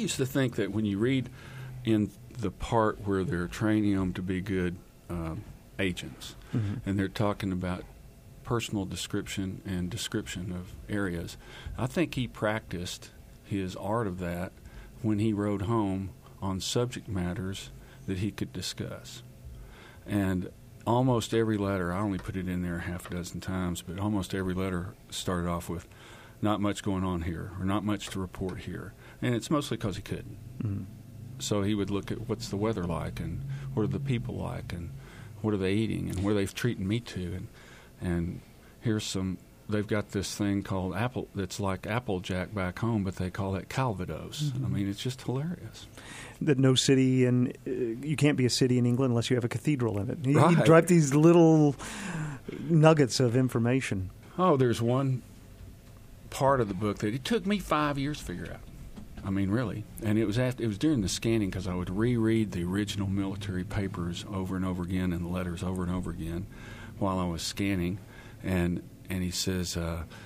used to think that when you read in the part where they're training them to be good agents, and they're talking about personal description and description of areas, I think he practiced his art of that when he rode home on subject matters that he could discuss. And almost every letter, I only put it in there half a dozen times, but almost every letter started off with, not much going on here, or not much to report here. And it's mostly because he couldn't. So he would look at what's the weather like, and what are the people like, and what are they eating, and where they've treated me to. And here's some, they've got this thing called apple, that's like Applejack back home, but they call it Calvados. I mean, it's just hilarious. That no city, and you can't be a city in England unless you have a cathedral in it. You Right. drop these little nuggets of information. Oh, there's one part of the book that it took me 5 years to figure out. I mean, really. And it was during the scanning, because I would reread the original military papers over and over again and the letters over and over again while I was scanning. And he says,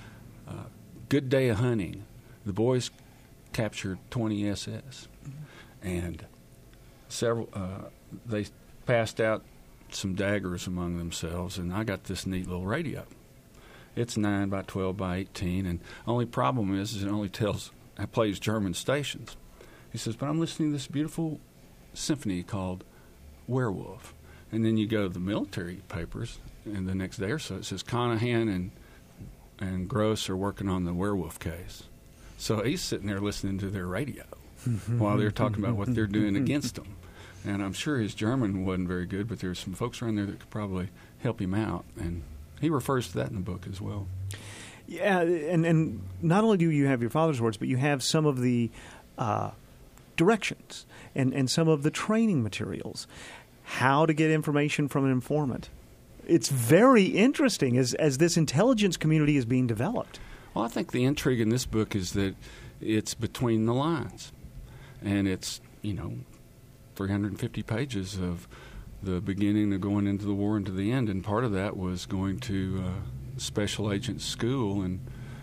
good day of hunting. The boys captured 20 SS. And several, they passed out some daggers among themselves, and I got this neat little radio. It's 9 by 12 by 18, and the only problem is it only plays German stations. He says, but I'm listening to this beautiful symphony called Werewolf. And then you go to the military papers, and the next day or so it says Conahan and Gross are working on the Werewolf case. So he's sitting there listening to their radio while they're talking about what they're doing against them. And I'm sure his German wasn't very good, but there's some folks around there that could probably help him out. And he refers to that in the book as well. Yeah, and not only do you have your father's words, but you have some of the directions and some of the training materials, how to get information from an informant. It's very interesting as this intelligence community is being developed. Well, I think the intrigue in this book is that it's between the lines. And it's, 350 pages of the beginning of going into the war and to the end. And part of that was going to special agent school in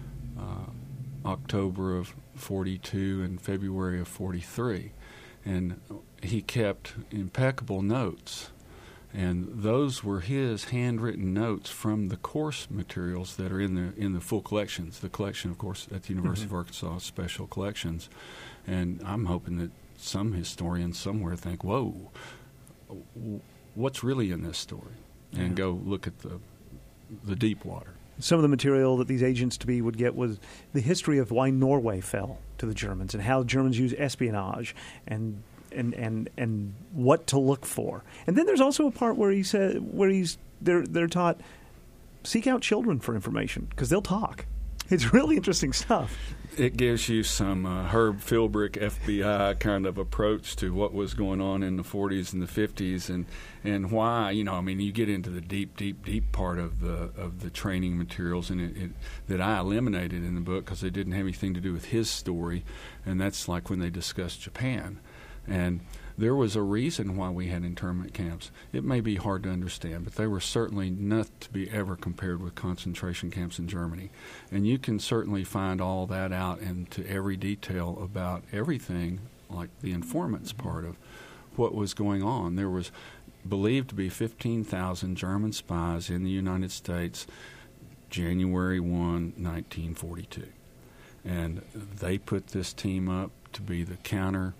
October of 42 and February of 43. And he kept impeccable notes. And those were his handwritten notes from the course materials that are in the full collections. The collection, of course, at the University of Arkansas Special Collections. And I'm hoping that some historians somewhere think, whoa, what's really in this story? And go look at the deep water. Some of the material that these agents-to-be would get was the history of why Norway fell to the Germans and how the Germans use espionage and what to look for. And then there's also a part where they're taught, seek out children for information because they'll talk. It's really interesting stuff. It gives you some Herb Philbrick FBI kind of approach to what was going on in the 40s and the 50s and why, you get into the deep part of the training materials and that I eliminated in the book because they didn't have anything to do with his story, and that's like when they discussed Japan. And there was a reason why we had internment camps. It may be hard to understand, but they were certainly not to be ever compared with concentration camps in Germany. And you can certainly find all that out into every detail about everything, like the informants part of what was going on. There was believed to be 15,000 German spies in the United States January 1, 1942. And they put this team up to be the counter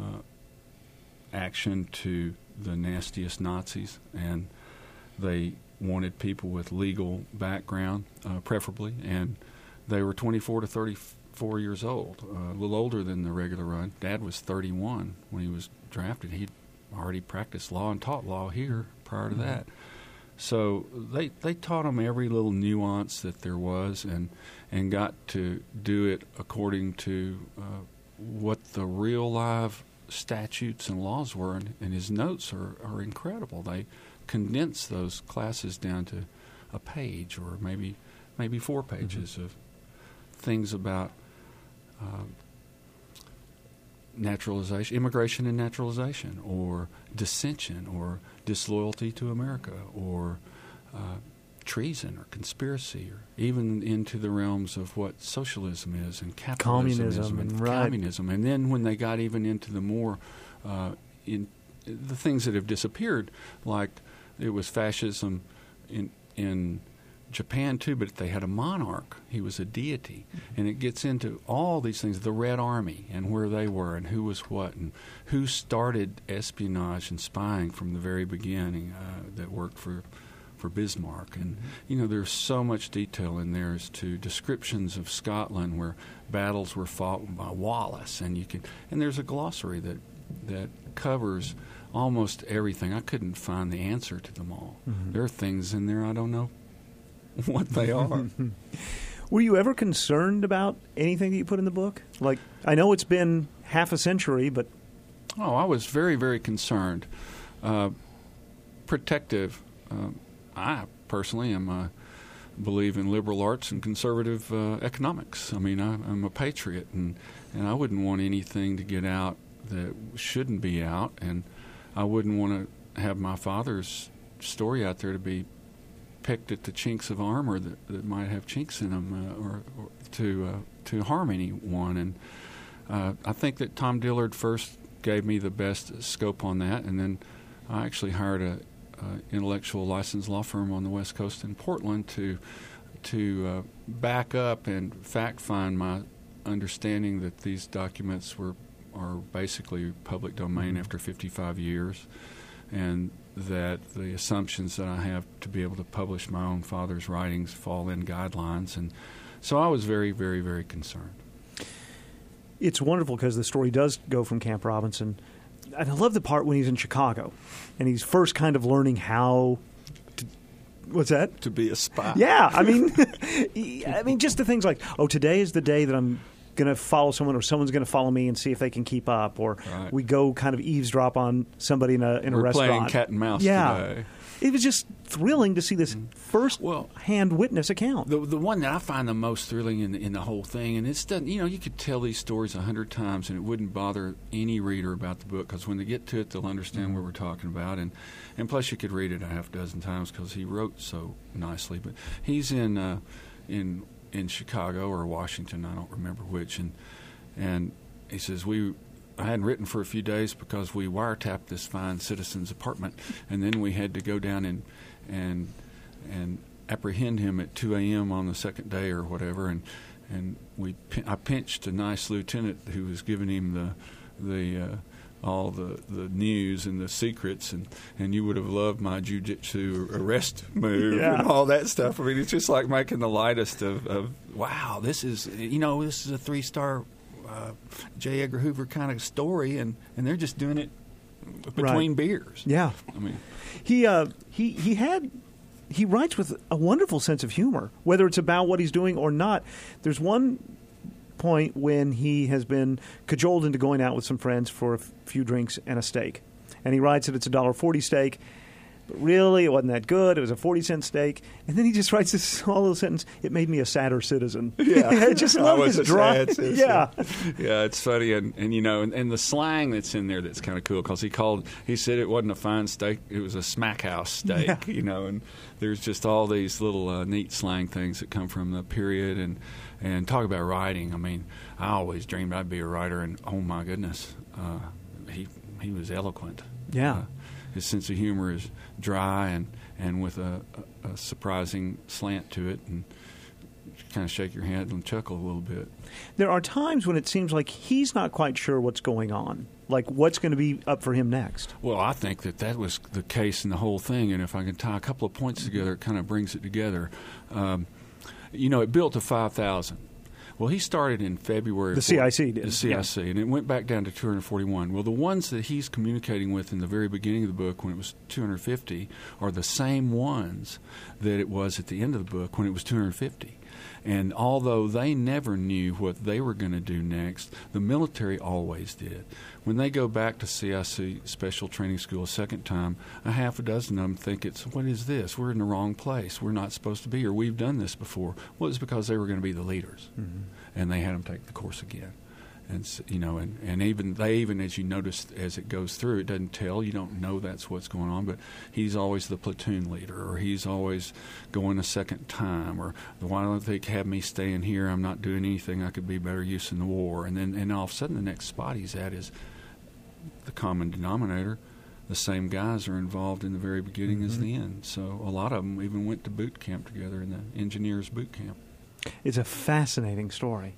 action to the nastiest Nazis, and they wanted people with legal background, preferably, and they were 24 to 34 years old, a little older than the regular run. Dad was 31 when he was drafted. He'd already practiced law and taught law here prior to that. So they taught them every little nuance that there was and got to do it according to what the real live statutes and laws were, and his notes are incredible. They condense those classes down to a page or maybe 4 pages of things about naturalization, immigration and naturalization, or dissension, or disloyalty to America, or treason or conspiracy, or even into the realms of what socialism is and capitalism and communism. And then when they got even into the more in the things that have disappeared, like it was fascism in Japan too, but they had a monarch. He was a deity. And it gets into all these things, the Red Army and where they were and who was what and who started espionage and spying from the very beginning that worked for Bismarck. And, there's so much detail in there as to descriptions of Scotland where battles were fought by Wallace. And there's a glossary that covers almost everything. I couldn't find the answer to them all. Mm-hmm. There are things in there I don't know what they are. Were you ever concerned about anything that you put in the book? Like, I know it's been half a century, but... Oh, I was very, very concerned. Protective. I personally believe in liberal arts and conservative economics. I mean, I'm a patriot, and I wouldn't want anything to get out that shouldn't be out, and I wouldn't want to have my father's story out there to be picked at the chinks of armor that might have chinks in them, or to harm anyone. And I think that Tom Dillard first gave me the best scope on that, and then I actually hired a intellectual licensed law firm on the West Coast in Portland to back up and fact find my understanding that these documents are basically public domain after 55 years, and that the assumptions that I have to be able to publish my own father's writings fall in guidelines. And so I was very, very, very concerned. It's wonderful because the story does go from Camp Robinson. And I love the part when he's in Chicago and he's first kind of learning how to, what's that? To be a spy. Yeah. I mean, just the things like, today is the day that I'm going to follow someone, or someone's going to follow me and see if they can keep up, or right. We go kind of eavesdrop on somebody in a restaurant. We're playing cat and mouse today. It was just thrilling to see this first-hand witness account. The one that I find the most thrilling in the whole thing, and it's done. You could tell these stories 100 times, and it wouldn't bother any reader about the book, because when they get to it, they'll understand what we're talking about, and plus you could read it a half dozen times because he wrote so nicely. But he's in Chicago or Washington, I don't remember which, and he says I hadn't written for a few days because we wiretapped this fine citizen's apartment, and then we had to go down and apprehend him at 2 a.m. on the second day or whatever, and I pinched a nice lieutenant who was giving him all the news and the secrets, and you would have loved my jiu-jitsu arrest move and all that stuff. I mean, it's just like making the lightest of wow, this is a 3-star J. Edgar Hoover kind of story, and they're just doing it between beers. Yeah. I mean, he writes with a wonderful sense of humor, whether it's about what he's doing or not. There's one point when he has been cajoled into going out with some friends for a few drinks and a steak, and he writes that it's a $1.40 steak. But really, it wasn't that good. It was a 40-cent steak. And then he just writes this small little sentence, "It made me a sadder citizen." Yeah. I just love his dry. Yeah. Yeah, it's funny. And the slang that's in there that's kind of cool, because he said it wasn't a fine steak, it was a smack house steak, and there's just all these little neat slang things that come from the period. And talk about writing. I mean, I always dreamed I'd be a writer, and oh my goodness, he was eloquent. Yeah. His sense of humor is dry and with a surprising slant to it, and kind of shake your head and chuckle a little bit. There are times when it seems like he's not quite sure what's going on, like what's going to be up for him next. Well, I think that was the case in the whole thing, and if I can tie a couple of points together, it kind of brings it together. It built to 5,000. Well, he started in February. The CIC did. The CIC, and it went back down to 241. Well, the ones that he's communicating with in the very beginning of the book, when it was 250, are the same ones that it was at the end of the book when it was 250. And although they never knew what they were going to do next, the military always did. When they go back to CIC Special Training School a second time, a half a dozen of them think what is this? We're in the wrong place. We're not supposed to be here. We've done this before. Well, it's because they were going to be the leaders. Mm-hmm. And they had them take the course again. And and even as you notice as it goes through, it doesn't tell. You don't know that's what's going on, but he's always the platoon leader, or he's always going a second time, or why don't they have me staying here? I'm not doing anything. I could be better use in the war. And all of a sudden, the next spot he's at is the common denominator. The same guys are involved in the very beginning as the end. So a lot of them even went to boot camp together in the engineers boot camp. It's a fascinating story.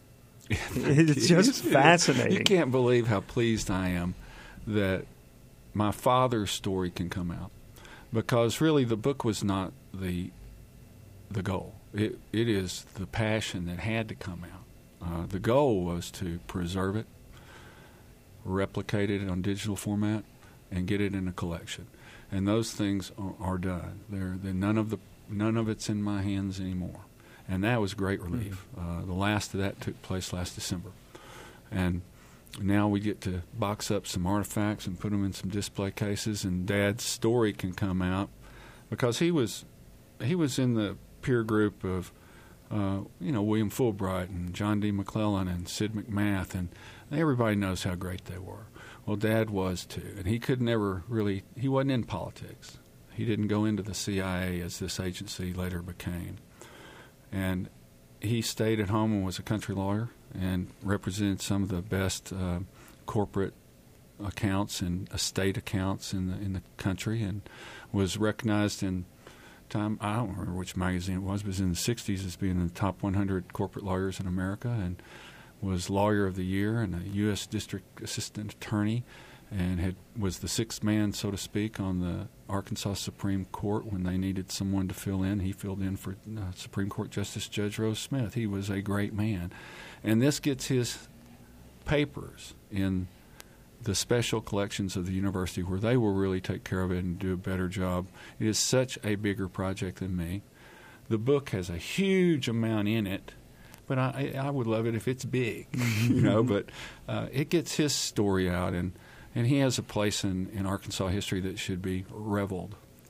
It's just fascinating. You can't believe how pleased I am that my father's story can come out, because really the book was not the goal. It is the passion that had to come out. The goal was to preserve it, replicate it on digital format, and get it in a collection. And those things are done. They're none of it's in my hands anymore. And that was a great relief. The last of that took place last December. And now we get to box up some artifacts and put them in some display cases, and Dad's story can come out, because he was in the peer group of William Fulbright and John D. McClellan and Sid McMath, and everybody knows how great they were. Well, Dad was too, and he he wasn't in politics. He didn't go into the CIA, as this agency later became. And he stayed at home and was a country lawyer and represented some of the best corporate accounts and estate accounts in the country, and was recognized in time, I don't remember which magazine it was, but it was in the 60s as being in the top 100 corporate lawyers in America, and was Lawyer of the Year and a U.S. District Assistant Attorney, and was the sixth man, so to speak, on the Arkansas Supreme Court when they needed someone to fill in. He filled in for Supreme Court Justice Judge Rose Smith. He was a great man. And this gets his papers in the special collections of the university, where they will really take care of it and do a better job. It is such a bigger project than me. The book has a huge amount in it, but I would love it if it's big, but it gets his story out, and he has a place in Arkansas history that should be reveled.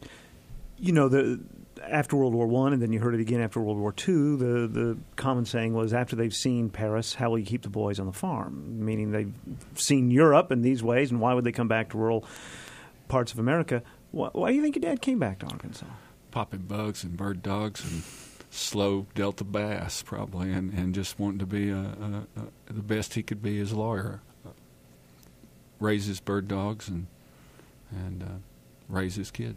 After World War I, and then you heard it again after World War II, the common saying was, after they've seen Paris, how will you keep the boys on the farm? Meaning they've seen Europe in these ways, and why would they come back to rural parts of America? Why do you think your dad came back to Arkansas? Popping bugs and bird dogs and slow Delta bass, probably, and just wanting to be the best he could be as a lawyer. Raise his bird dogs and raise his kids.